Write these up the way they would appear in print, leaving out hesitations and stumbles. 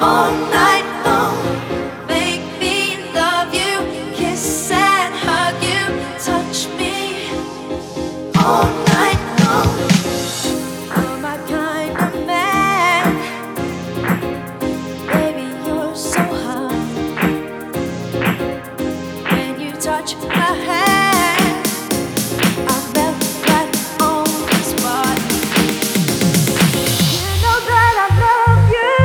all night long. Make me love you, kiss and hug you, touch me all night long. You're my kind of man, baby, you're so hot. When you touch my hand, I melt right on the spot. You know that I love you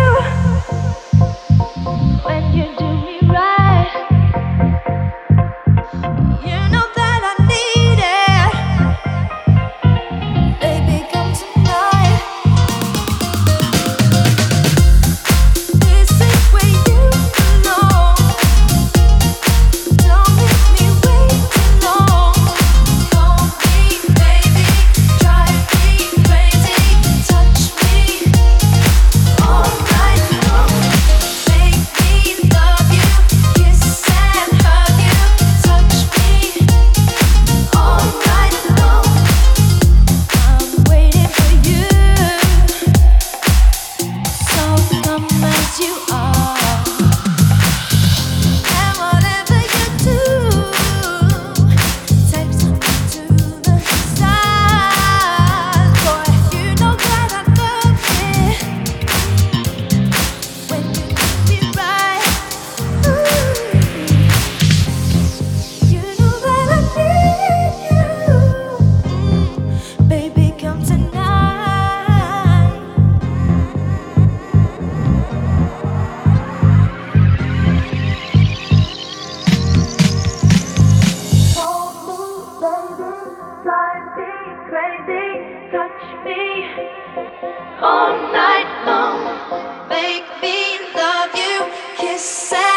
when you do me right. You know that I need it. Baby, come tonight. This is where you belong. Don't make me wait too long. Call me, baby, drive me crazy, touch me all night long. Make me love you, kiss and hug you, touch me all night long. I'm waiting for you, so come as you are. And whatever you do, takes me to the side. Boy, you know that I love it when you do me right. Ooh, you know that I need you. Baby, come tonight. Hold me, baby, drive me crazy, touch me all night long. Make me love you, kiss and